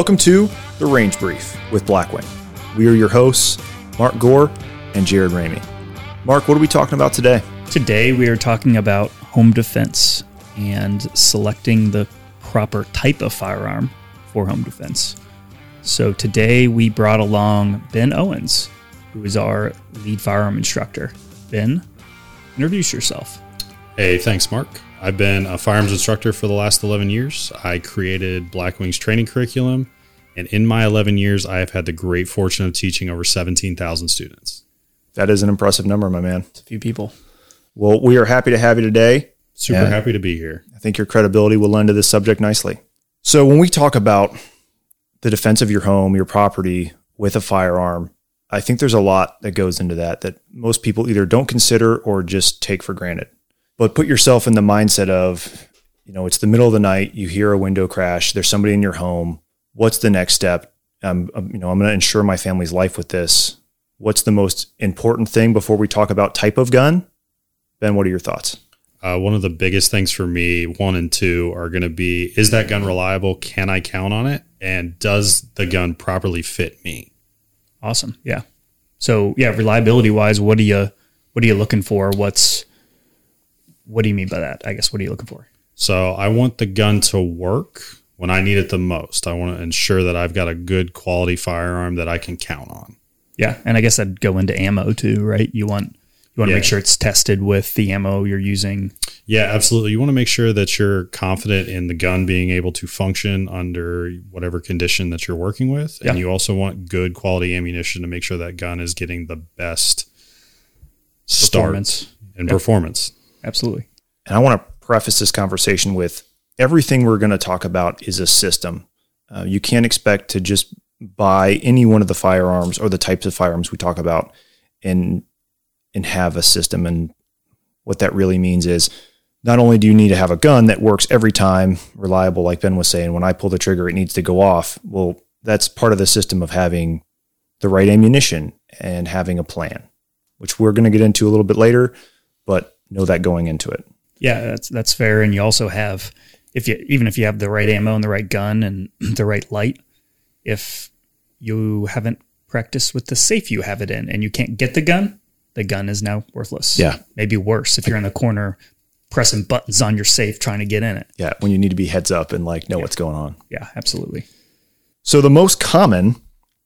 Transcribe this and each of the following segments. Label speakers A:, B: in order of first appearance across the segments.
A: Welcome to The Range Brief with Blackwing. We are your hosts, Mark Gore and Jared Ramey. Mark, what are we talking about today?
B: Today we are talking about home defense and selecting the proper type of firearm for home defense. So today we brought along Ben Owens, who is our lead firearm instructor. Ben, introduce yourself.
C: Hey, thanks, Mark. I've been a firearms instructor for the last 11 years. I created Blackwing's training curriculum, and in my 11 years, I have had the great fortune of teaching over 17,000 students.
A: That is an impressive number, my man.
B: It's a few people.
A: Well, we are happy to have you today.
C: Super happy to be here.
A: I think your credibility will lend to this subject nicely. So when we talk about the defense of your home, your property with a firearm, I think there's a lot that goes into that most people either don't consider or just take for granted. But put yourself in the mindset of, it's the middle of the night, you hear a window crash, there's somebody in your home. What's the next step? I'm going to ensure my family's life with this. What's the most important thing before we talk about type of gun? Ben, what are your thoughts?
C: One of the biggest things for me, 1 and 2, are going to be, is that gun reliable? Can I count on it? And does the gun properly fit me?
B: Awesome. Yeah. So reliability wise, what are you looking for? What do you mean by that? I guess, what are you looking for?
C: So I want the gun to work when I need it the most. I want to ensure that I've got a good quality firearm that I can count on.
B: Yeah. And I guess that'd go into ammo too, right? You want to make sure it's tested with the ammo you're using.
C: Yeah, absolutely. You want to make sure that you're confident in the gun being able to function under whatever condition that you're working with. And you also want good quality ammunition to make sure that gun is getting the best
B: performance.
C: Performance.
B: Absolutely.
A: And I want to preface this conversation with everything we're going to talk about is a system. You can't expect to just buy any one of the firearms or the types of firearms we talk about and have a system. And what that really means is not only do you need to have a gun that works every time, reliable, like Ben was saying, when I pull the trigger, it needs to go off. Well, that's part of the system of having the right ammunition and having a plan, which we're going to get into a little bit later, but know that going into it.
B: Yeah, that's fair. And you also have, even if you have the right ammo and the right gun and the right light, if you haven't practiced with the safe you have it in and you can't get the gun is now worthless.
A: Yeah.
B: Maybe worse if you're in the corner pressing buttons on your safe trying to get in it.
A: Yeah, when you need to be heads up and know what's going on.
B: Yeah, absolutely.
A: So the most common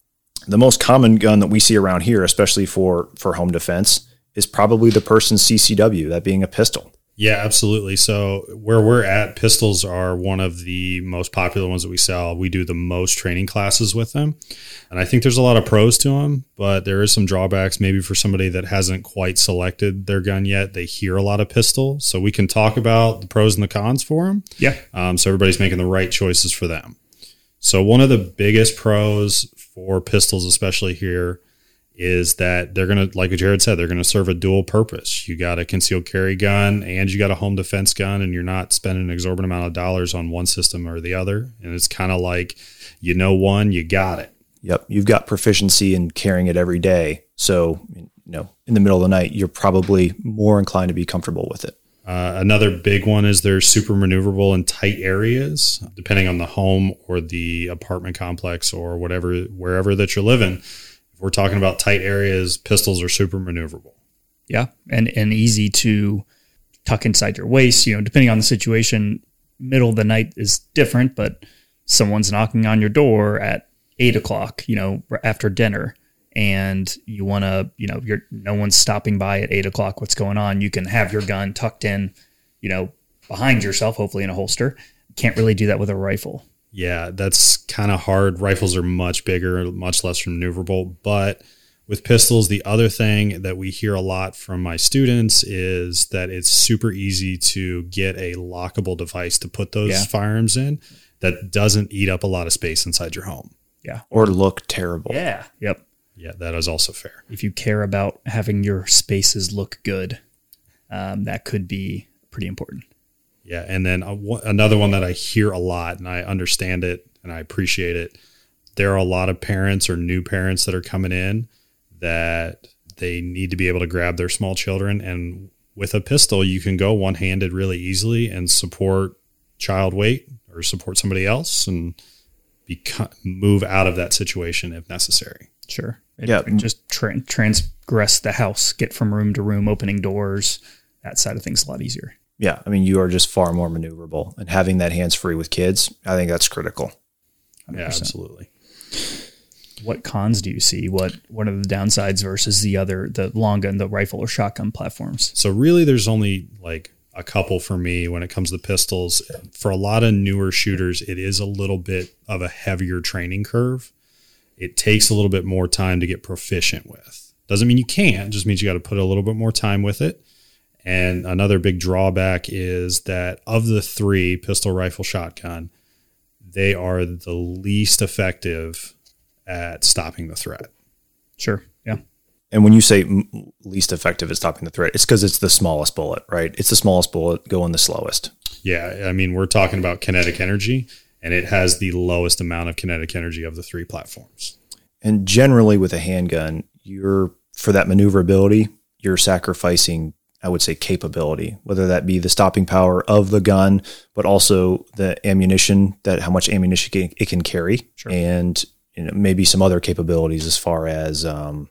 A: gun that we see around here, especially for home defense, is probably the person's CCW, that being a pistol.
C: Yeah, absolutely. So where we're at, pistols are one of the most popular ones that we sell. We do the most training classes with them. And I think there's a lot of pros to them, but there is some drawbacks maybe for somebody that hasn't quite selected their gun yet. They hear a lot of pistol. So we can talk about the pros and the cons for them.
B: Yeah.
C: So everybody's making the right choices for them. So one of the biggest pros for pistols, especially here, is that they're going to, like Jared said, they're going to serve a dual purpose. You got a concealed carry gun and you got a home defense gun, and you're not spending an exorbitant amount of dollars on one system or the other. And it's kind of like, one, you got it.
A: Yep. You've got proficiency in carrying it every day. So, in the middle of the night, you're probably more inclined to be comfortable with it.
C: Another big one is they're super maneuverable in tight areas, depending on the home or the apartment complex or wherever that you're living. If we're talking about tight areas, pistols are super maneuverable.
B: Yeah, and easy to tuck inside your waist. Depending on the situation, middle of the night is different, but someone's knocking on your door at 8:00, after dinner, and you want to, no one's stopping by at 8:00. What's going on? You can have your gun tucked in, behind yourself, hopefully in a holster. Can't really do that with a rifle.
C: Yeah, that's kind of hard. Rifles are much bigger, much less maneuverable. But with pistols, the other thing that we hear a lot from my students is that it's super easy to get a lockable device to put those firearms in that doesn't eat up a lot of space inside your home.
B: Yeah.
A: Or look terrible.
B: Yeah. Yep.
C: Yeah, that is also fair.
B: If you care about having your spaces look good, that could be pretty important.
C: Yeah, and then another one that I hear a lot, and I understand it and I appreciate it, there are a lot of parents or new parents that are coming in that they need to be able to grab their small children. And with a pistol, you can go one-handed really easily and support child weight or support somebody else and move out of that situation if necessary.
B: Sure.
A: Yeah.
B: Just transgress the house, get from room to room, opening doors. That side of things a lot easier.
A: Yeah. I mean, you are just far more maneuverable, and having that hands-free with kids, I think that's critical.
B: 100%.
C: Yeah, absolutely.
B: What cons do you see? What are the downsides versus the long gun, the rifle or shotgun platforms?
C: So really there's only like a couple for me when it comes to pistols. For a lot of newer shooters, it is a little bit of a heavier training curve. It takes a little bit more time to get proficient with. Doesn't mean you can't, just means you got to put a little bit more time with it. And another big drawback is that of the three, pistol, rifle, shotgun, they are the least effective at stopping the threat.
B: Sure. Yeah.
A: And when you say least effective at stopping the threat, it's because it's the smallest bullet, right? It's the smallest bullet going the slowest.
C: Yeah. I mean, we're talking about kinetic energy, and it has the lowest amount of kinetic energy of the three platforms.
A: And generally with a handgun, for that maneuverability, you're sacrificing, I would say, capability, whether that be the stopping power of the gun, but also the ammunition, how much ammunition it can carry.
B: Sure.
A: And maybe some other capabilities as far as,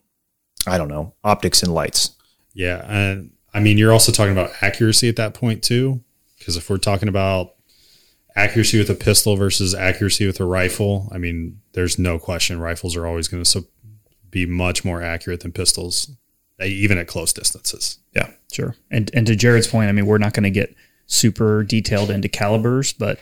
A: optics and lights.
C: Yeah. And I mean, you're also talking about accuracy at that point too, because if we're talking about accuracy with a pistol versus accuracy with a rifle, I mean, there's no question rifles are always going to be much more accurate than pistols, even at close distances.
B: Yeah, sure. And to Jared's point, I mean, we're not going to get super detailed into calibers, but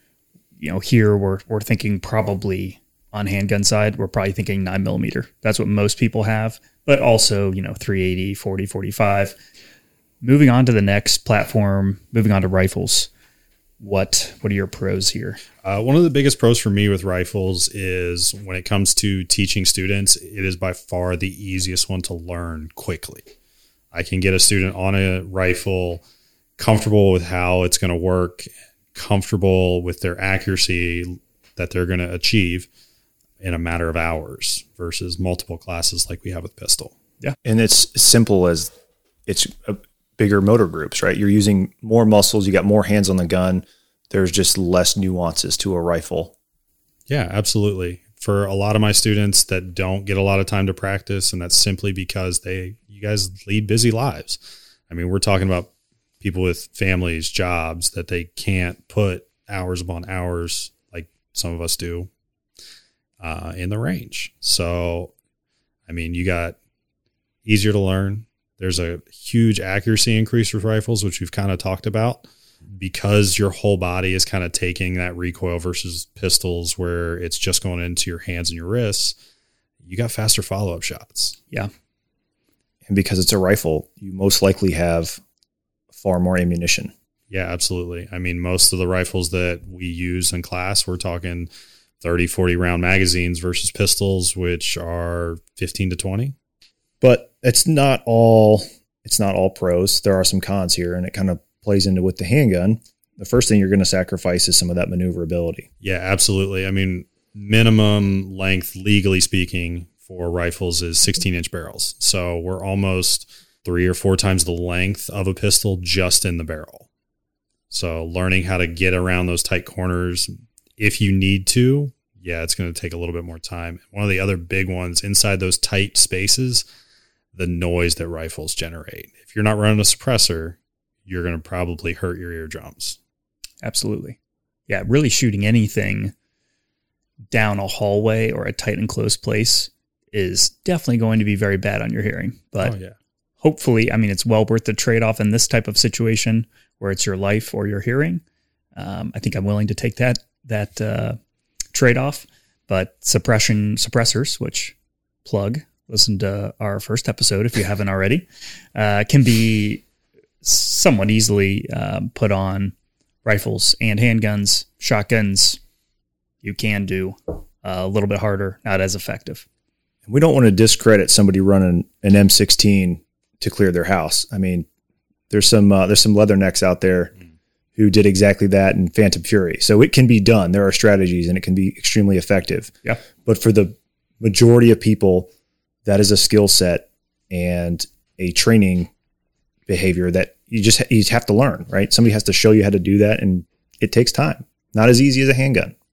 B: here we're thinking probably on handgun side, we're probably thinking 9mm. That's what most people have, but also, 380, 40, 45. Moving on to the next platform, moving on to rifles. What are your pros here?
C: One of the biggest pros for me with rifles is when it comes to teaching students, it is by far the easiest one to learn quickly. I can get a student on a rifle comfortable with how it's going to work, comfortable with their accuracy that they're going to achieve in a matter of hours versus multiple classes like we have with pistol.
B: Yeah.
A: And it's simple as it's bigger motor groups, right? You're using more muscles. You got more hands on the gun. There's just less nuances to a rifle.
C: Yeah, absolutely. For a lot of my students that don't get a lot of time to practice, and that's simply because you guys lead busy lives. I mean, we're talking about people with families, jobs that they can't put hours upon hours like some of us do in the range. So, I mean, you got easier to learn. There's a huge accuracy increase with rifles, which we've kind of talked about, because your whole body is kind of taking that recoil versus pistols where it's just going into your hands and your wrists. You got faster follow-up shots.
B: Yeah.
A: And because it's a rifle, you most likely have far more ammunition.
C: Yeah, absolutely. I mean, most of the rifles that we use in class, we're talking 30, 40 round magazines versus pistols, which are 15 to 20.
A: But it's not all pros. There are some cons here, and it kind of plays into with the handgun. The first thing you're going to sacrifice is some of that maneuverability.
C: Yeah, absolutely. I mean, minimum length, legally speaking, for rifles is 16-inch barrels. So we're almost 3 or 4 times the length of a pistol just in the barrel. So learning how to get around those tight corners, if you need to, yeah, it's going to take a little bit more time. One of the other big ones, inside those tight spaces, the noise that rifles generate. If you're not running a suppressor, you're going to probably hurt your eardrums.
B: Absolutely. Yeah, really shooting anything down a hallway or a tight and close place is definitely going to be very bad on your hearing. But hopefully, I mean, it's well worth the trade-off in this type of situation where it's your life or your hearing. I think I'm willing to take that trade-off. But suppressors, which listen to our first episode if you haven't already, can be somewhat easily put on rifles and handguns. Shotguns, you can do a little bit harder, not as effective.
A: We don't want to discredit somebody running an M16 to clear their house. I mean, there's some leathernecks out there who did exactly that in Phantom Fury. So it can be done. There are strategies, and it can be extremely effective.
B: Yeah.
A: But for the majority of people, that is a skill set and a training behavior that you have to learn, right? Somebody has to show you how to do that, and it takes time. Not as easy as a handgun.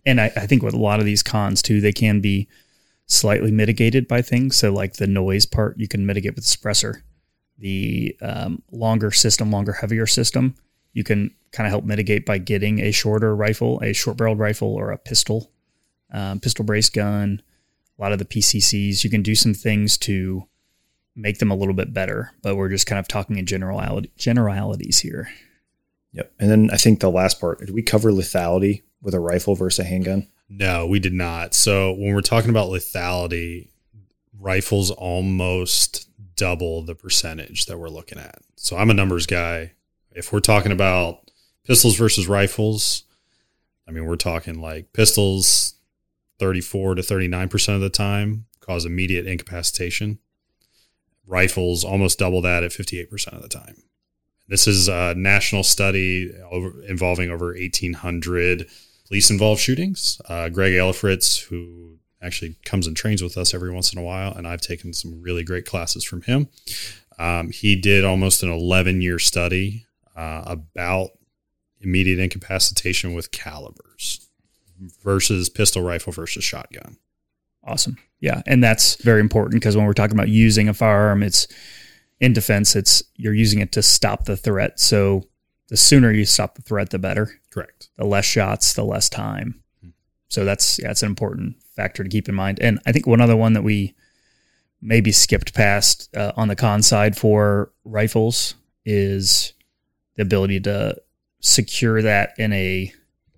B: And I think with a lot of these cons too, they can be slightly mitigated by things. So like the noise part, you can mitigate with the suppressor. The longer, heavier system, you can kind of help mitigate by getting a shorter rifle, a short-barreled rifle, or a pistol brace gun. A lot of the PCCs, you can do some things to make them a little bit better, but we're just kind of talking in generalities here.
A: Yep. And then I think the last part, did we cover lethality with a rifle versus a handgun?
C: No, we did not. So when we're talking about lethality, rifles almost double the percentage that we're looking at. So I'm a numbers guy. If we're talking about pistols versus rifles, I mean, we're talking like pistols 34 to 39% of the time cause immediate incapacitation. Rifles almost double that at 58% of the time. This is a national study involving over 1,800 police-involved shootings. Greg Elefritz, who actually comes and trains with us every once in a while, and I've taken some really great classes from him. He did almost an 11-year study about immediate incapacitation with calibers versus pistol rifle versus shotgun.
B: Awesome. Yeah. And that's very important because when we're talking about using a firearm, it's in defense, you're using it to stop the threat. So the sooner you stop the threat, the better.
C: Correct.
B: The less shots, the less time. So that's an important factor to keep in mind. And I think one other one that we maybe skipped past on the con side for rifles is the ability to secure that in a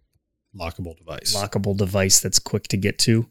B: lockable device that's quick to get to.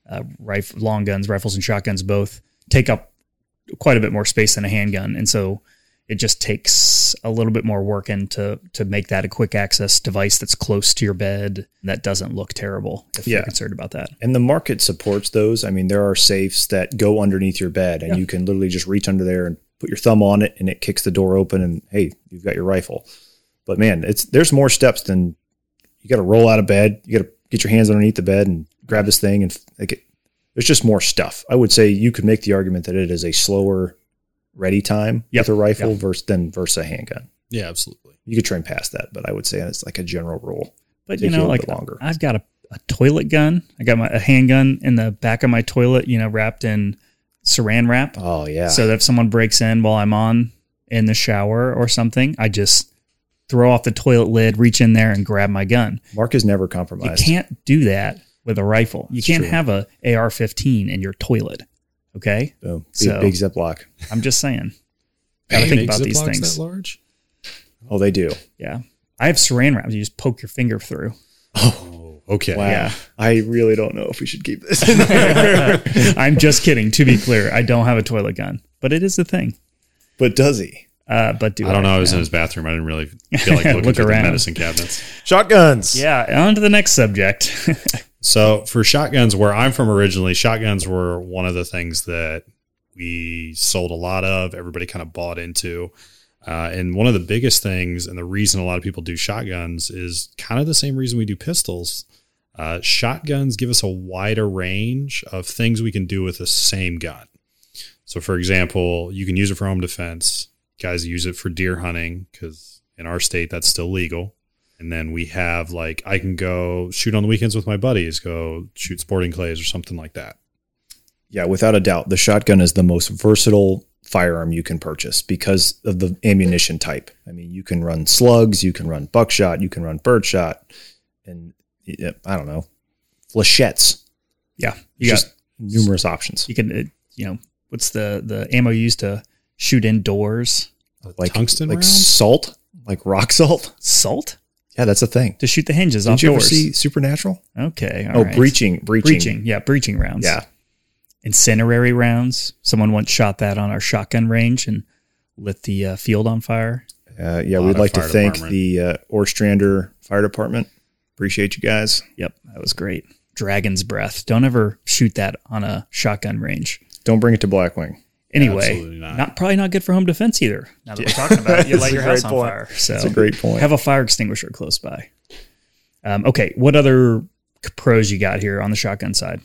B: Long guns, rifles and shotguns both take up quite a bit more space than a handgun. And so it just takes a little bit more work to make that a quick access device that's close to your bed that doesn't look terrible if you're concerned about that.
A: And the market supports those. I mean, there are safes that go underneath your bed and you can literally just reach under there and put your thumb on it and it kicks the door open and hey, you've got your rifle. But man, there's more steps than you got to roll out of bed. You got to get your hands underneath the bed and grab this thing and there's just more stuff. I would say you could make the argument that it is a slower ready time with a rifle versus a handgun.
C: Yeah, absolutely.
A: You could train past that, but I would say it's like a general rule.
B: But like longer. I've got a toilet gun. I got a handgun in the back of my toilet, wrapped in saran wrap.
A: Oh yeah.
B: So that if someone breaks in while I'm in the shower or something, I just throw off the toilet lid, reach in there and grab my gun.
A: Mark is never compromised.
B: You can't do that with a rifle. You can't have a AR-15 in your toilet. Okay.
A: Boom. Big Ziploc.
B: I'm just saying. Gotta think about these things.
C: That large?
A: Oh, they do.
B: Yeah. I have saran wrap. You just poke your finger through.
C: Oh, okay.
A: Wow.
B: Yeah.
A: I really don't know if we should keep this in there.
B: I'm just kidding. To be clear, I don't have a toilet gun, but it is the thing.
A: But does he?
C: I don't know. I was in his bathroom. I didn't really feel like looking through the medicine cabinets.
A: Shotguns.
B: Yeah. On to the next subject.
C: So for shotguns, where I'm from originally, shotguns were one of the things that we sold a lot of. Everybody kind of bought into. And one of the biggest things, and the reason a lot of people do shotguns, is kind of the same reason we do pistols. Shotguns give us a wider range of things we can do with the same gun. So, for example, you can use it for home defense. Guys use it for deer hunting because in our state that's still legal. And then we have I can go shoot on the weekends with my buddies, go shoot sporting clays or something like that.
A: Yeah, without a doubt, the shotgun is the most versatile firearm you can purchase because of the ammunition type. I mean, you can run slugs, you can run buckshot, you can run birdshot, and I don't know, flechettes.
B: Yeah,
A: you got numerous options.
B: You can, what's the ammo used to shoot indoors?
C: Like tungsten,
A: like
C: rounds?
A: Salt, like rock salt.
B: Salt?
A: Yeah, that's a thing.
B: To shoot the hinges off doors.
A: Did you ever see Supernatural?
B: Okay. All right.
A: Breaching.
B: Yeah, breaching rounds.
A: Yeah.
B: Incendiary rounds. Someone once shot that on our shotgun range and lit the field on fire.
A: We'd like to thank the Ostrander Fire Department. Appreciate you guys.
B: Yep, that was great. Dragon's breath. Don't ever shoot that on a shotgun range.
A: Don't bring it to Blackwing.
B: Anyway, probably not good for home defense either. Now that we're talking about it, you light your house on fire. So
A: that's a great point.
B: Have a fire extinguisher close by. Okay, what other pros you got here on the shotgun side?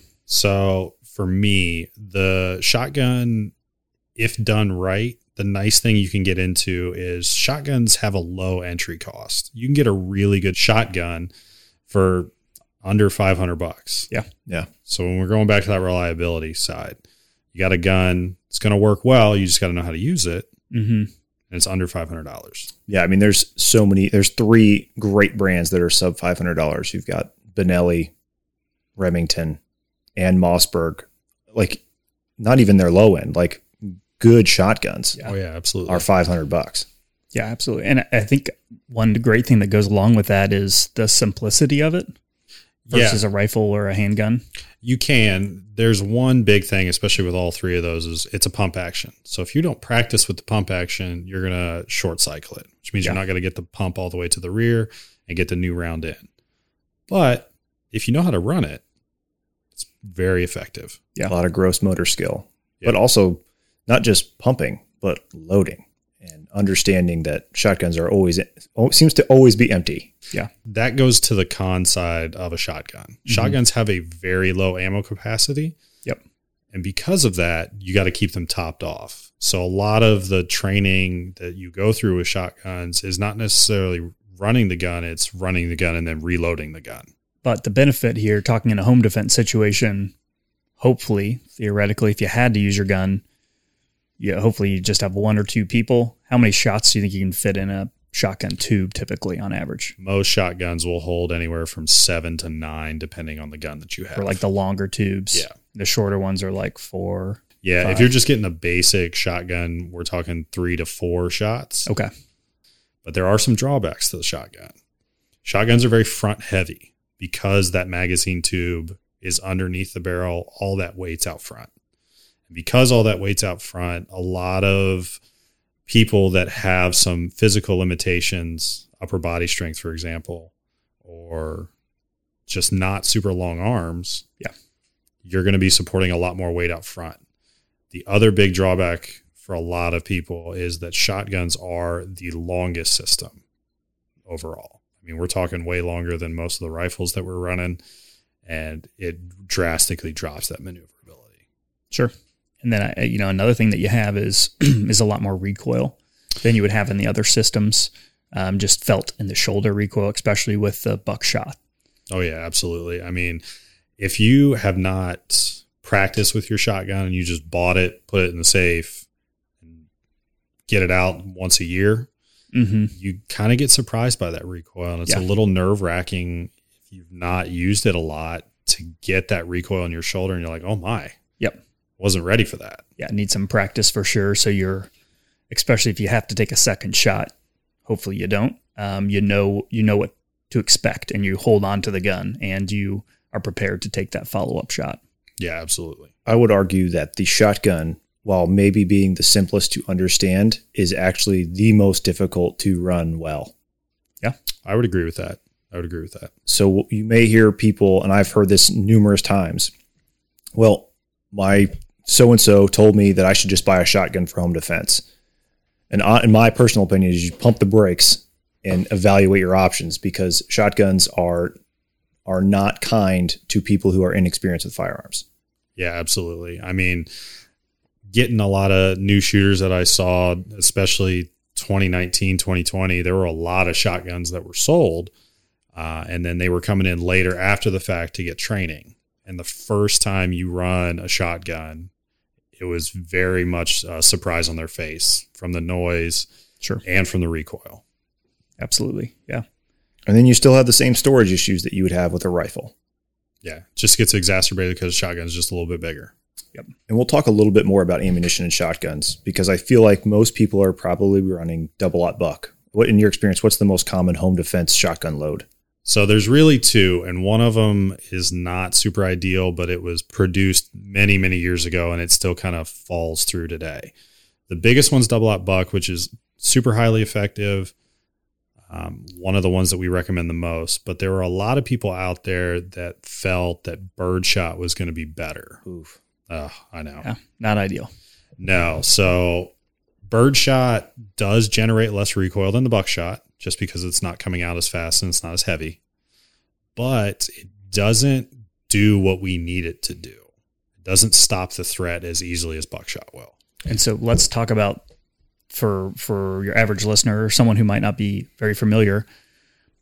C: So for me, the shotgun, if done right, the nice thing you can get into is shotguns have a low entry cost. You can get a really good shotgun for under $500.
B: Yeah.
A: Yeah.
C: So when we're going back to that reliability side, you got a gun, it's going to work well. You just got to know how to use it.
B: Mm-hmm.
C: And it's under $500.
A: Yeah. I mean, there's 3 great brands that are sub $500. You've got Benelli, Remington, and Mossberg. Like, not even their low end, like good shotguns
C: Oh yeah, absolutely.
A: are $500.
B: Yeah, absolutely. And I think one great thing that goes along with that is the simplicity of it versus a rifle or a handgun.
C: You can. There's one big thing, especially with all 3 of those, is it's a pump action. So if you don't practice with the pump action, you're going to short cycle it, which means you're not going to get the pump all the way to the rear and get the new round in. But if you know how to run it, it's very effective.
A: Yeah. A lot of gross motor skill,
C: Yeah.
A: but also not just pumping, but loading and understanding that shotguns are seems to always be empty.
B: Yeah.
C: That goes to the con side of a shotgun. Shotguns have a very low ammo capacity.
B: Yep.
C: And because of that, you got to keep them topped off. So a lot of the training that you go through with shotguns is not necessarily running the gun. It's running the gun and then reloading the gun.
B: But the benefit here, talking in a home defense situation, hopefully, theoretically, if you had to use your gun, hopefully you just have 1 or 2 people. How many shots do you think you can fit in a shotgun tube typically on average?
C: Most shotguns will hold anywhere from 7 to 9, depending on the gun that you have.
B: For like the longer tubes.
C: Yeah.
B: The shorter ones are like 4.
C: Yeah.
B: 5.
C: If you're just getting a basic shotgun, we're talking 3 to 4 shots.
B: Okay.
C: But there are some drawbacks to the shotgun. Shotguns are very front heavy because that magazine tube is underneath the barrel. All that weight's out front. And because all that weight's out front, a lot of people that have some physical limitations, upper body strength, for example, or just not super long arms, you're going to be supporting a lot more weight out front. The other big drawback for a lot of people is that shotguns are the longest system overall. I mean, we're talking way longer than most of the rifles that we're running, and it drastically drops that maneuverability.
B: Sure. And then, another thing that you have is a lot more recoil than you would have in the other systems, just felt in the shoulder recoil, especially with the buckshot.
C: Oh, yeah, absolutely. I mean, if you have not practiced with your shotgun and you just bought it, put it in the safe, and get it out once a year, you kind of get surprised by that recoil. And it's a little nerve-wracking if you've not used it a lot to get that recoil on your shoulder and you're like, oh, my.
B: Yep.
C: Wasn't ready for that.
B: Yeah, need some practice for sure. So especially if you have to take a second shot, hopefully you don't, you know what to expect and you hold on to the gun and you are prepared to take that follow-up shot.
C: Yeah, absolutely.
A: I would argue that the shotgun, while maybe being the simplest to understand, is actually the most difficult to run well.
B: Yeah,
C: I would agree with that.
A: So you may hear people, and I've heard this numerous times, well, my so-and-so told me that I should just buy a shotgun for home defense. And in my personal opinion, is you pump the brakes and evaluate your options, because shotguns are not kind to people who are inexperienced with firearms.
C: Yeah, absolutely. I mean, getting a lot of new shooters that I saw, especially 2019, 2020, there were a lot of shotguns that were sold. And then they were coming in later after the fact to get training. And the first time you run a shotgun, it was very much a surprise on their face from the noise and from the recoil.
B: Absolutely. Yeah.
A: And then you still have the same storage issues that you would have with a rifle.
C: Yeah. It just gets exacerbated because shotgun is just a little bit bigger.
B: Yep.
A: And we'll talk a little bit more about ammunition and shotguns, because I feel like most people are probably running double-aught buck. What, in your experience, what's the most common home defense shotgun load?
C: So there's really 2, and one of them is not super ideal, but it was produced many, many years ago, and it still kind of falls through today. The biggest one's double-aught buck, which is super highly effective. One of the ones that we recommend the most, but there were a lot of people out there that felt that birdshot was going to be better.
A: Oof.
C: I know.
B: Yeah, not ideal.
C: No. So birdshot does generate less recoil than the buckshot, just because it's not coming out as fast and it's not as heavy, but it doesn't do what we need it to do. It doesn't stop the threat as easily as buckshot will.
B: And so let's talk about, for your average listener or someone who might not be very familiar,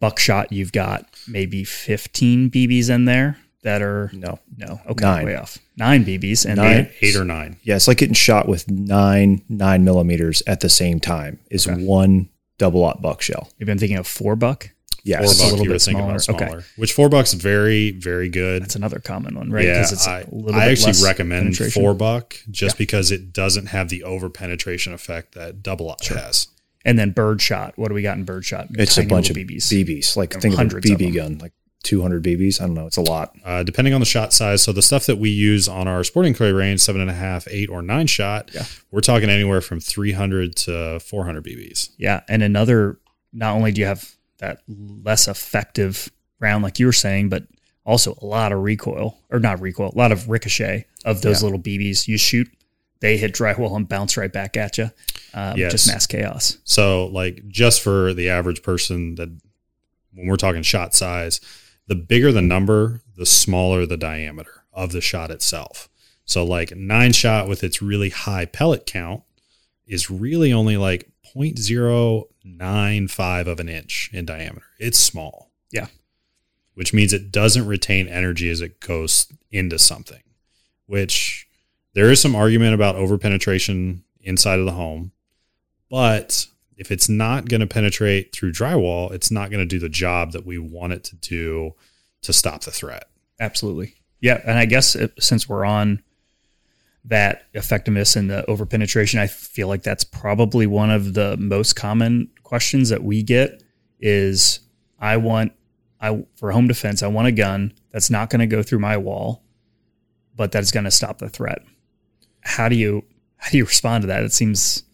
B: buckshot, you've got maybe 15 BBs in there that are
A: No.
B: Okay,
A: 9.
B: way off. 9 BBs and
C: 8 or 9.
A: Yeah, it's like getting shot with 9 9mm at the same time is one double-aught buck shell.
B: maybe I'm thinking of 4-buck.
A: Yes.
C: $4
B: little
C: you were
B: bit
C: thinking about
B: smaller.
C: smaller. Which $4 very, very good.
B: That's another common one, right?
C: Yeah,
B: It's a little
C: I
B: bit
C: actually
B: less
C: recommend
B: penetration.
C: $4 just because it doesn't have the over penetration effect that double-aught has.
B: And then birdshot. What do we got in birdshot?
A: It's
B: Tiny
A: a bunch of
B: little
A: BBs. Like think of a
B: hundreds of
A: BB
B: them.
A: gun, like 200 BBs. I don't know. It's a lot.
C: Depending on the shot size. So the stuff that we use on our sporting clay range, 7.5, 8, or 9 shot, we're talking anywhere from 300 to 400 BBs.
B: Yeah, and another. Not only do you have that less effective round, like you were saying, but also a lot of recoil, or not recoil, a lot of ricochet of those little BBs. You shoot, they hit drywall and bounce right back at you. Just mass chaos.
C: So, like, just for the average person, that when we're talking shot size, the bigger the number, the smaller the diameter of the shot itself. So, like, 9 shot with its really high pellet count is really only like 0.095 of an inch in diameter. It's small.
B: Yeah.
C: Which means it doesn't retain energy as it goes into something, which there is some argument about overpenetration inside of the home. But if it's not going to penetrate through drywall, it's not going to do the job that we want it to do to stop the threat.
B: Absolutely. Yeah. And I guess since we're on that effectiveness and the overpenetration, I feel like that's probably one of the most common questions that we get is for home defense, I want a gun that's not going to go through my wall, but that's going to stop the threat. How do you respond to that? It seems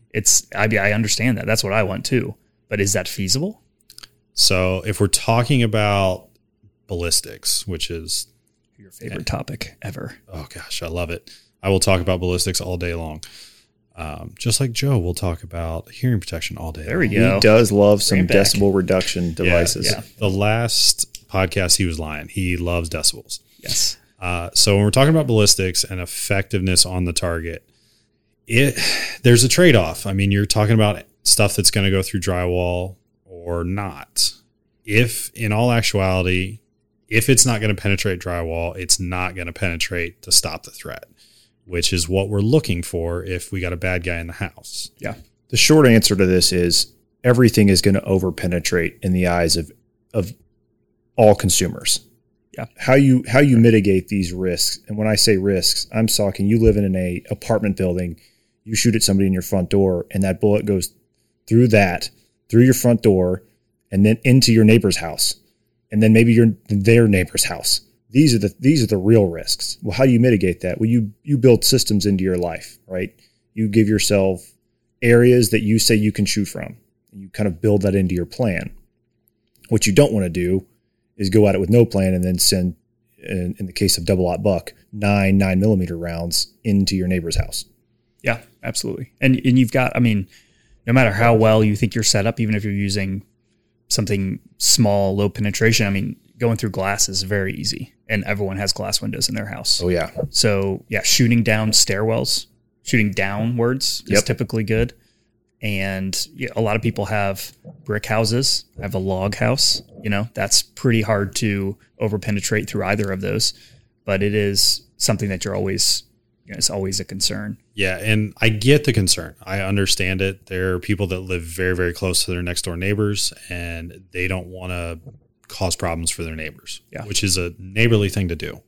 B: I understand that. That's what I want too, but is that feasible?
C: So if we're talking about ballistics, which is
B: Your favorite topic ever.
C: Oh gosh, I love it. I will talk about ballistics all day long. Just like Joe will talk about hearing protection all day.
B: There we
C: long.
B: go.
A: He does love some
B: Bring it back.
A: decibel reduction devices.
B: Yeah.
C: The last podcast, he was lying. He loves decibels.
B: Yes.
C: So when we're talking about ballistics and effectiveness on the target, there's a trade-off. I mean, you're talking about stuff that's going to go through drywall or not. If in all actuality, if it's not going to penetrate drywall, it's not going to penetrate to stop the threat, which is what we're looking for if we got a bad guy in the house.
B: Yeah.
A: The short answer to this is everything is going to over-penetrate in the eyes of all consumers.
B: Yeah.
A: How you mitigate these risks, and when I say risks, I'm talking you live in an apartment building, you shoot at somebody in your front door, and that bullet goes through your front door, and then into your neighbor's house, and then maybe their neighbor's house. These are the real risks. Well, how do you mitigate that? Well, you build systems into your life, right? You give yourself areas that you say you can shoot from, and you kind of build that into your plan. What you don't want to do is go at it with no plan and then send, in the case of double-aught buck, 9mm rounds into your neighbor's house.
B: Yeah, absolutely. And you've got, I mean, no matter how well you think you're set up, even if you're using something small, low penetration, I mean, going through glass is very easy, and everyone has glass windows in their house.
A: Oh, yeah.
B: So, yeah, shooting down stairwells, shooting downwards is typically good. And a lot of people have brick houses. I have a log house. That's pretty hard to overpenetrate through either of those. But it is something that you're always, it's always a concern.
C: Yeah, and I get the concern. I understand it. There are people that live very, very close to their next door neighbors, and they don't want to cause problems for their neighbors, which is a neighborly thing to do.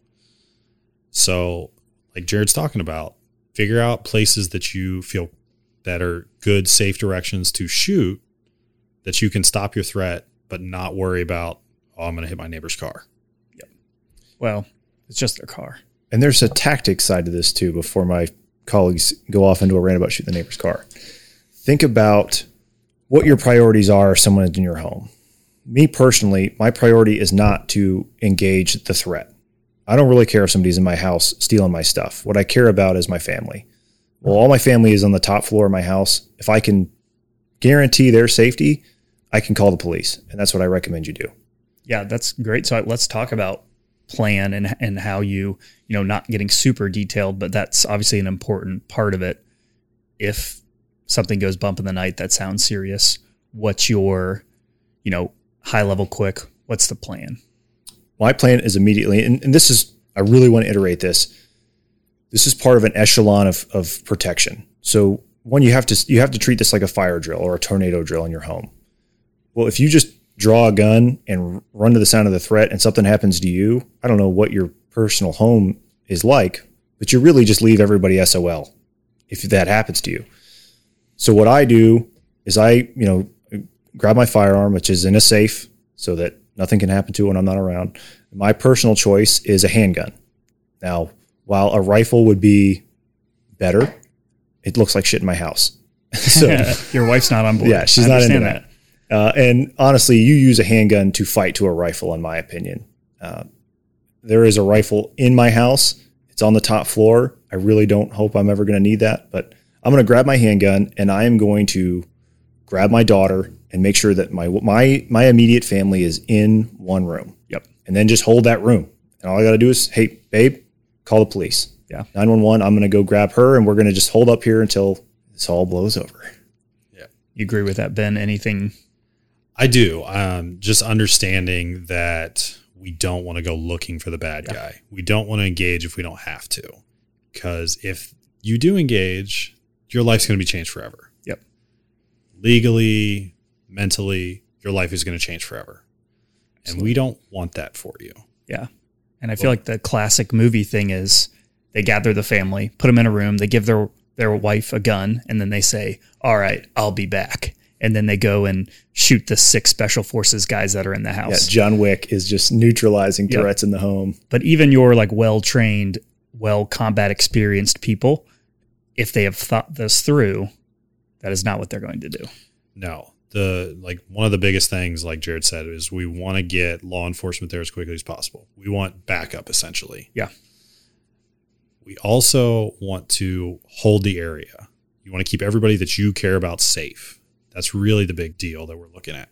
C: So, like Jared's talking about, figure out places that you feel that are good, safe directions to shoot, that you can stop your threat, but not worry about, I'm going to hit my neighbor's car.
B: Yep. Well, it's just their car.
A: And there's a tactic side to this too, before my colleagues go off into a rant about shooting the neighbor's car. Think about what your priorities are if someone is in your home. Me personally, my priority is not to engage the threat. I don't really care if somebody's in my house stealing my stuff. What I care about is my family. Well, all my family is on the top floor of my house. If I can guarantee their safety, I can call the police. And that's what I recommend you do.
B: Yeah, that's great. So let's talk about plan and how you not getting super detailed, but that's obviously an important part of it. If something goes bump in the night that sounds serious, what's your, high level quick, what's the plan?
A: My plan is immediately, and this is, I really want to iterate this. This is part of an echelon of protection. So one, you have to treat this like a fire drill or a tornado drill in your home. Well, if you just draw a gun and run to the sound of the threat and something happens to you, I don't know what your personal home is like, but you really just leave everybody SOL if that happens to you. So what I do is I grab my firearm, which is in a safe so that nothing can happen to it when I'm not around. My personal choice is a handgun. Now, while a rifle would be better, it looks like shit in my house. So
B: your wife's not on board.
A: Yeah, she's not into that. And honestly, you use a handgun to fight to a rifle, in my opinion. There is a rifle in my house. It's on the top floor. I really don't hope I'm ever going to need that, but I'm going to grab my handgun and I am going to grab my daughter and make sure that my immediate family is in one room.
B: Yep.
A: And then just hold that room. And all I got to do is, hey, babe, call the police.
B: Yeah.
A: 911. I'm going to go grab her and we're going to just hold up here until this all blows over.
B: Yeah. You agree with that, Ben? Anything?
C: I do. Just understanding that we don't want to go looking for the bad guy. We don't want to engage if we don't have to. Because if you do engage, your life's going to be changed forever.
B: Yep.
C: Legally, mentally, your life is going to change forever. And we don't want that for you.
B: Yeah. And I feel like the classic movie thing is they gather the family, put them in a room, they give their wife a gun, and then they say, all right, I'll be back. And then they go and shoot the 6 special forces guys that are in the house.
A: Yeah, John Wick is just neutralizing threats in the home.
B: But even your like well-trained, well-combat experienced people, if they have thought this through, that is not what they're going to do.
C: No. One of the biggest things, like Jared said, is we want to get law enforcement there as quickly as possible. We want backup, essentially.
B: Yeah.
C: We also want to hold the area. You want to keep everybody that you care about safe. That's really the big deal that we're looking at.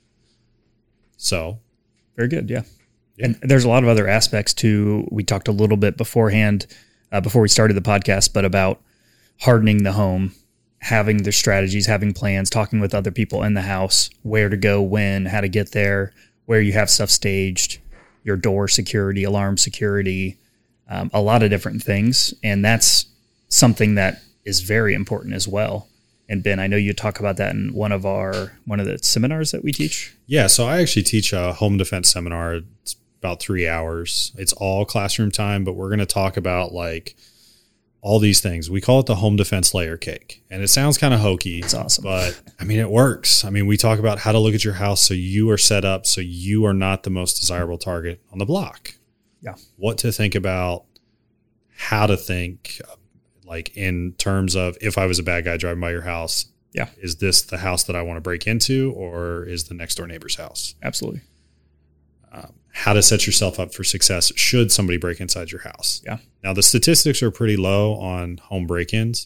C: So.
B: Very good. Yeah. And there's a lot of other aspects too. We talked a little bit beforehand, before we started the podcast, but about hardening the home, having the strategies, having plans, talking with other people in the house, where to go, when, how to get there, where you have stuff staged, your door security, alarm security, a lot of different things. And that's something that is very important as well. And Ben, I know you talk about that in one of the seminars that we teach.
C: Yeah, so I actually teach a home defense seminar. It's about 3 hours. It's all classroom time, but we're going to talk about like all these things. We call it the home defense layer cake. And it sounds kind of hokey.
B: It's awesome.
C: But I mean, it works. I mean, we talk about how to look at your house so you are set up so you are not the most desirable target on the block.
B: Yeah.
C: What to think about, how to think, like in terms of if I was a bad guy driving by your house, is this the house that I want to break into or is the next door neighbor's house?
B: Absolutely.
C: How to set yourself up for success should somebody break inside your house.
B: Yeah.
C: Now the statistics are pretty low on home break-ins,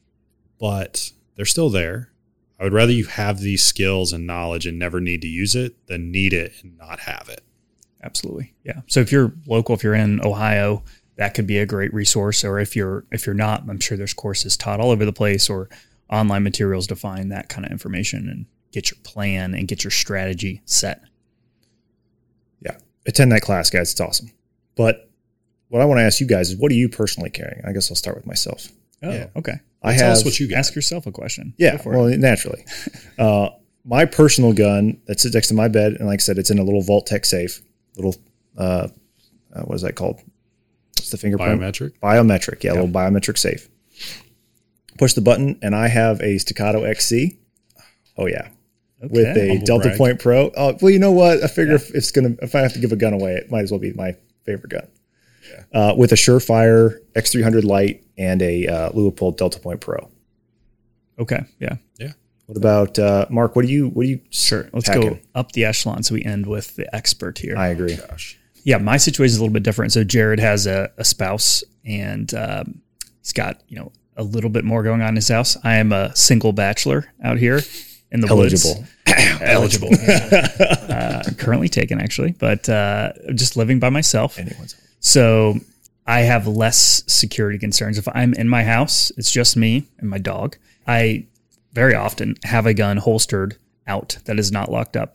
C: but they're still there. I would rather you have these skills and knowledge and never need to use it than need it and not have it.
B: Absolutely. Yeah. So if you're local, if you're in Ohio, that could be a great resource. Or if you're not, I'm sure there's courses taught all over the place or online materials to find that kind of information and get your plan and get your strategy set.
A: Yeah. Attend that class, guys. It's awesome. But what I want to ask you guys is, what are you personally carrying? I guess I'll start with myself.
B: Oh, yeah. Okay.
C: Tell us what you got.
B: Ask yourself a question.
A: Yeah. Well, naturally. My personal gun that sits next to my bed, and like I said, it's in a little Vault-Tec safe, little, what is that called? What's the fingerprint? Biometric. Yeah, a little biometric safe. Push the button, and I have a Staccato XC. Oh, yeah. Okay. With a Delta Point Pro. Oh, well, you know what? I figure if I have to give a gun away, it might as well be my favorite gun. Yeah. With a Surefire X300 Lite and a Leupold Delta Point Pro.
B: Okay. Yeah.
C: Yeah.
A: What about Mark? What do you?
B: Sure. Let's go up the echelon so we end with the expert here.
A: I agree.
C: Gosh.
B: Yeah, my situation is a little bit different. So Jared has a spouse, and he's got a little bit more going on in his house. I am a single bachelor out here in the woods. Eligible. Currently taken, actually, but just living by myself. So I have less security concerns. If I'm in my house, it's just me and my dog. I very often have a gun holstered out that is not locked up.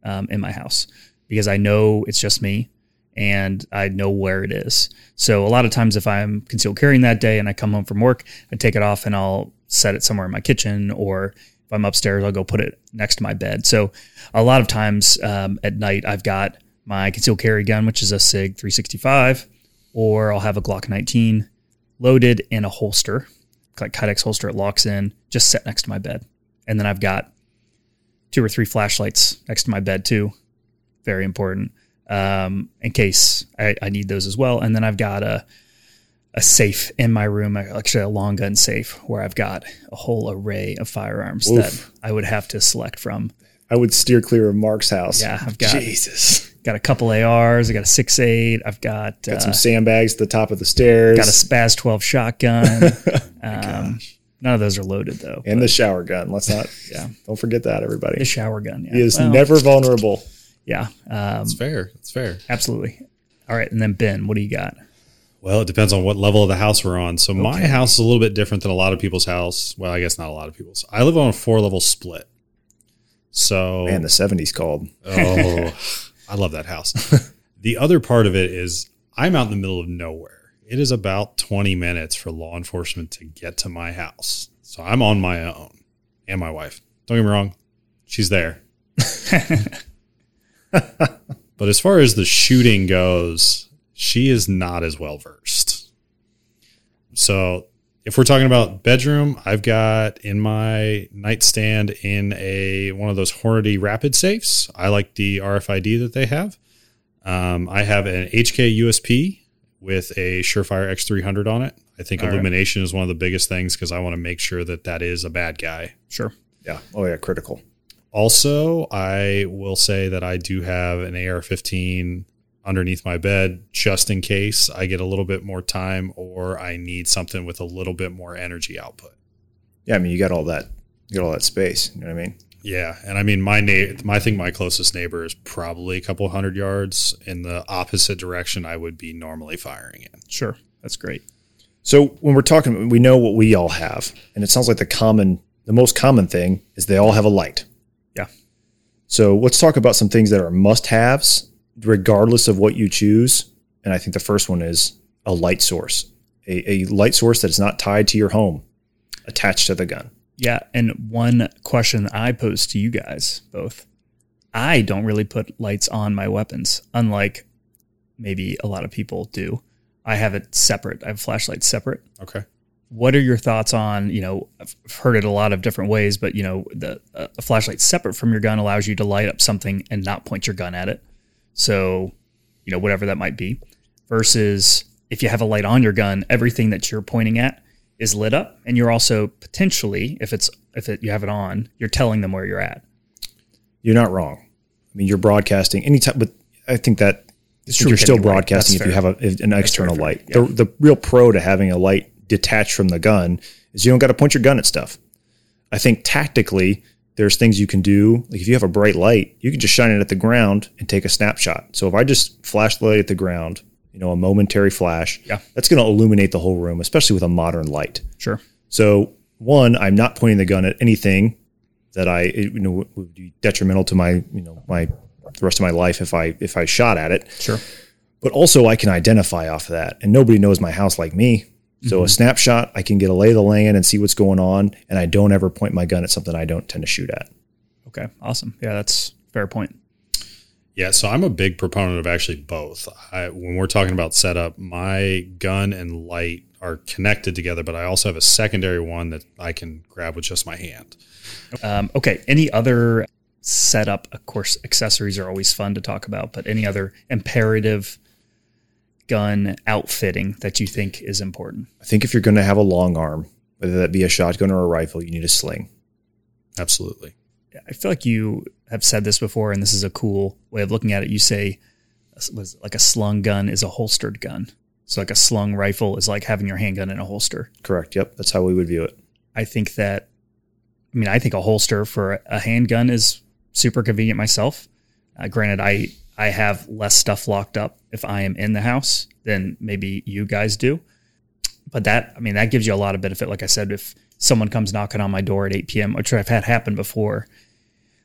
B: in my house because I know it's just me and I know where it is. So a lot of times if I'm concealed carrying that day and I come home from work, I take it off and I'll set it somewhere in my kitchen, or if I'm upstairs, I'll go put it next to my bed. So a lot of times at night, I've got my concealed carry gun, which is a SIG 365, or I'll have a Glock 19 loaded in a holster, like Kydex holster. It locks in, just set next to my bed. And then I've got 2 or 3 flashlights next to my bed too. Very important. In case I need those as well. And then I've got a safe in my room, actually a long gun safe, where I've got a whole array of firearms that I would have to select from.
A: I would steer clear of Mark's house.
B: Yeah, I've got a couple ARs. I got a 6.8. I've got
A: some sandbags at the top of the stairs.
B: Got a Spaz 12 shotgun. None of those are loaded though.
A: And the shower gun. Let's not. Don't forget that, everybody.
B: The shower gun. Yeah.
A: He is never vulnerable.
B: Yeah.
C: It's fair. It's fair.
B: Absolutely. All right. And then Ben, what do you got?
C: Well, it depends on what level of the house we're on. So my house is a little bit different than a lot of people's house. Well, I guess not a lot of people's. I live on a 4-level split. So
A: man, the 70s called.
C: Oh, I love that house. The other part of it is I'm out in the middle of nowhere. It is about 20 minutes for law enforcement to get to my house. So I'm on my own, and my wife. Don't get me wrong. She's there. But as far as the shooting goes, she is not as well versed. So if we're talking about bedroom, I've got in my nightstand in one of those Hornady rapid safes. I like the RFID that they have. I have an HK USP with a Surefire X300 on it. I think illumination is one of the biggest things because I want to make sure that is a bad guy.
B: Sure.
A: Yeah. Oh yeah. Critical.
C: Also, I will say that I do have an AR-15 underneath my bed just in case I get a little bit more time or I need something with a little bit more energy output.
A: Yeah, I mean, you got all that space. You know what I mean?
C: Yeah, and I mean, I think my closest neighbor is probably a couple 100 yards in the opposite direction I would be normally firing in.
B: Sure, that's great.
A: So when we're talking, we know what we all have, and it sounds like the most common thing is they all have a light.
B: Yeah.
A: So let's talk about some things that are must-haves, regardless of what you choose. And I think the first one is a light source, a light source that is not tied to your home, attached to the gun.
B: Yeah. And one question I pose to you guys both, I don't really put lights on my weapons, unlike maybe a lot of people do. I have it separate. I have flashlights separate.
C: Okay.
B: What are your thoughts on, I've heard it a lot of different ways, but a flashlight separate from your gun allows you to light up something and not point your gun at it. So, whatever that might be, versus if you have a light on your gun, everything that you're pointing at is lit up. And you're also potentially, if you have it on, you're telling them where you're at.
A: You're not wrong. I mean, you're broadcasting anytime, but I think that you're still broadcasting if you have an external light. Yeah. The real pro to having a light detached from the gun is you don't got to point your gun at stuff. I think tactically, there's things you can do. Like if you have a bright light, you can just shine it at the ground and take a snapshot. So if I just flash the light at the ground, a momentary flash, that's going to illuminate the whole room, especially with a modern light.
B: Sure.
A: So one, I'm not pointing the gun at anything that would be detrimental to my the rest of my life if I shot at it.
B: Sure.
A: But also I can identify off of that, and nobody knows my house like me. So a snapshot, I can get a lay of the land and see what's going on, and I don't ever point my gun at something I don't tend to shoot at.
B: Okay, awesome. Yeah, that's a fair point.
C: Yeah, so I'm a big proponent of actually both. When we're talking about setup, my gun and light are connected together, but I also have a secondary one that I can grab with just my hand.
B: Okay, any other setup? Of course, accessories are always fun to talk about, but any other imperative gun outfitting that you think is important?
A: I think if you're going to have a long arm, whether that be a shotgun or a rifle, you need a sling.
C: Absolutely.
B: Yeah, I feel like you have said this before, and this is a cool way of looking at it. You say like a slung gun is a holstered gun. So like a slung rifle is like having your handgun in a holster.
A: Correct. Yep. That's how we would view it.
B: I think I think a holster for a handgun is super convenient myself. Granted, I have less stuff locked up if I am in the house than maybe you guys do. But that gives you a lot of benefit. Like I said, if someone comes knocking on my door at 8 p.m., which I've had happen before,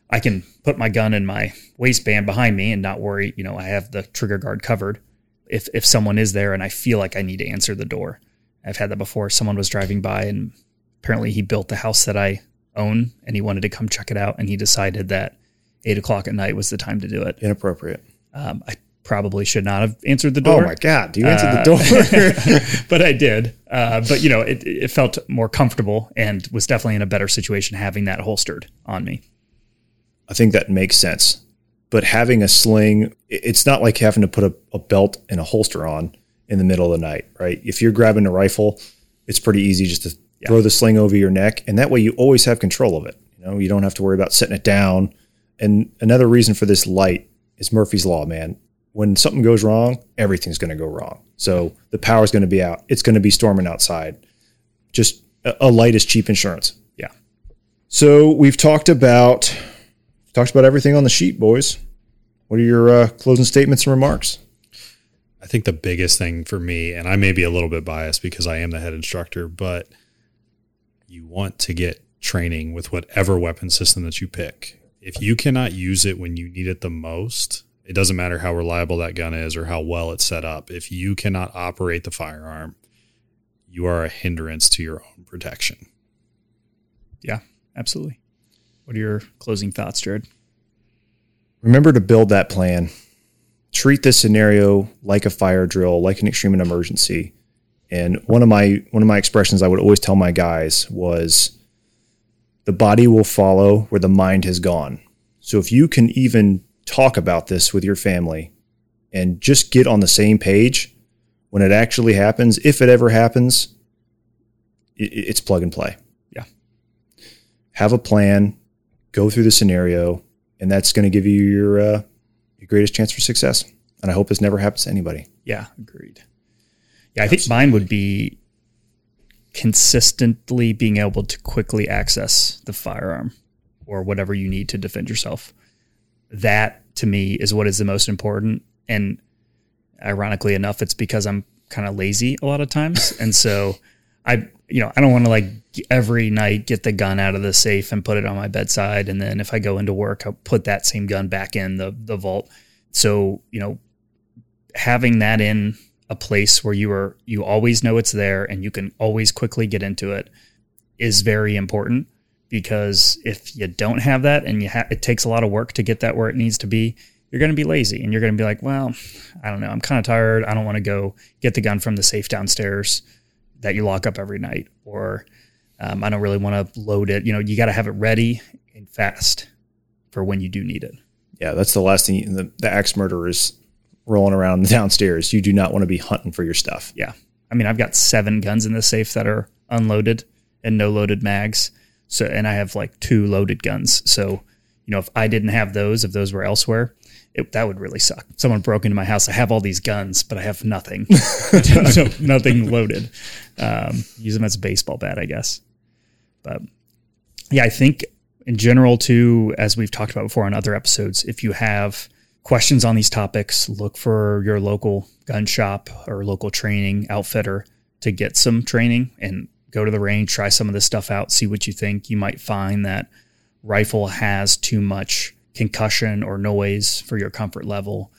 B: I can put my gun in my waistband behind me and not worry, I have the trigger guard covered if someone is there and I feel like I need to answer the door. I've had that before. Someone was driving by and apparently he built the house that I own and he wanted to come check it out. And he decided that 8:00 at night was the time to do it.
A: Inappropriate.
B: I probably should not have answered the door.
A: Oh my God. You answered the door.
B: But I did. But it felt more comfortable and was definitely in a better situation having that holstered on me.
A: I think that makes sense. But having a sling, it's not like having to put a belt and a holster on in the middle of the night, right? If you're grabbing a rifle, it's pretty easy just to throw the sling over your neck. And that way you always have control of it. You don't have to worry about setting it down. And another reason for this light is Murphy's Law, man. When something goes wrong, everything's going to go wrong. So the power's going to be out. It's going to be storming outside. Just a light is cheap insurance.
B: Yeah.
A: So we've talked about everything on the sheet, boys. What are your closing statements and remarks?
C: I think the biggest thing for me, and I may be a little bit biased because I am the head instructor, but you want to get training with whatever weapon system that you pick. If you cannot use it when you need it the most, it doesn't matter how reliable that gun is or how well it's set up. If you cannot operate the firearm, you are a hindrance to your own protection.
B: Yeah, absolutely. What are your closing thoughts, Jared?
A: Remember to build that plan. Treat this scenario like a fire drill, like an extreme and emergency. And one of my expressions I would always tell my guys was, the body will follow where the mind has gone. So if you can even talk about this with your family and just get on the same page when it actually happens, if it ever happens, it's plug and play.
B: Yeah.
A: Have a plan, go through the scenario, and that's going to give you your greatest chance for success. And I hope this never happens to anybody.
B: Yeah, agreed. Yeah, I think mine would be consistently being able to quickly access the firearm or whatever you need to defend yourself. That, to me, is what is the most important. And ironically enough, it's because I'm kind of lazy a lot of times. And so I don't want to every night get the gun out of the safe and put it on my bedside. And then if I go into work, I'll put that same gun back in the vault. So, having that in a place where you always know it's there and you can always quickly get into it is very important, because if you don't have that and it takes a lot of work to get that where it needs to be, you're going to be lazy and you're going to be like, well, I don't know, I'm kind of tired. I don't want to go get the gun from the safe downstairs that you lock up every night, or I don't really want to load it. You got to have it ready and fast for when you do need it. Yeah,
A: that's the last thing. The axe murderer is rolling around downstairs. You do not want to be hunting for your stuff.
B: Yeah. I mean, I've got 7 guns in the safe that are unloaded and no loaded mags. So, and I have 2 loaded guns. So, if I didn't have those, if those were elsewhere, that would really suck. Someone broke into my house. I have all these guns, but I have nothing. So nothing loaded. Use them as a baseball bat, I guess. But yeah, I think in general too, as we've talked about before on other episodes, if you have questions on these topics, look for your local gun shop or local training outfitter to get some training and go to the range, try some of this stuff out, see what you think. You might find that rifle has too much concussion or noise for your comfort level.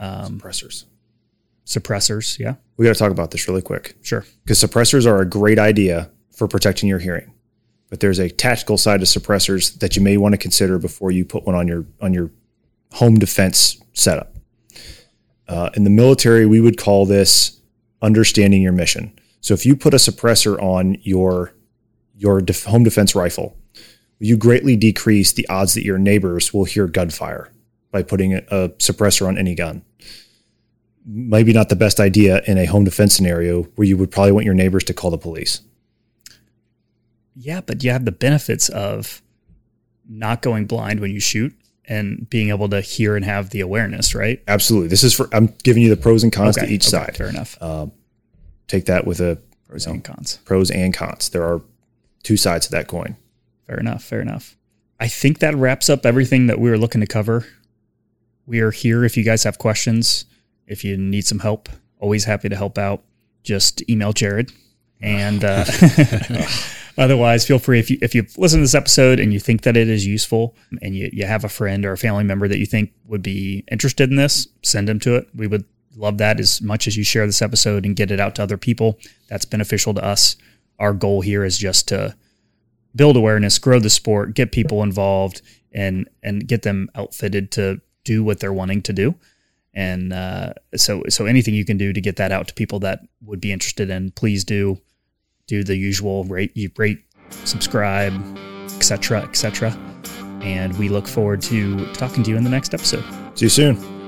B: Suppressors. Yeah.
A: We got to talk about this really quick.
B: Sure.
A: Because suppressors are a great idea for protecting your hearing, but there's a tactical side to suppressors that you may want to consider before you put one on your home defense setup. In the military, we would call this understanding your mission. So if you put a suppressor on your home defense rifle, you greatly decrease the odds that your neighbors will hear gunfire by putting a suppressor on any gun. Maybe not the best idea in a home defense scenario where you would probably want your neighbors to call the police.
B: Yeah, but you have the benefits of not going blind when you shoot and being able to hear and have the awareness, right?
A: Absolutely. I'm giving you the pros and cons to each side.
B: Fair enough.
A: Take that with
B: pros and cons.
A: Pros and cons. There are 2 sides to that coin.
B: Fair enough. I think that wraps up everything that we were looking to cover. We are here if you guys have questions. If you need some help, always happy to help out. Just email Jared. And Otherwise, feel free, if you've listened to this episode and you think that it is useful and you have a friend or a family member that you think would be interested in this, send them to it. We would love that as much as you share this episode and get it out to other people. That's beneficial to us. Our goal here is just to build awareness, grow the sport, get people involved, and get them outfitted to do what they're wanting to do. And so anything you can do to get that out to people that would be interested in, please do the usual rate, subscribe, etc. And we look forward to talking to you in the next episode.
A: See you soon.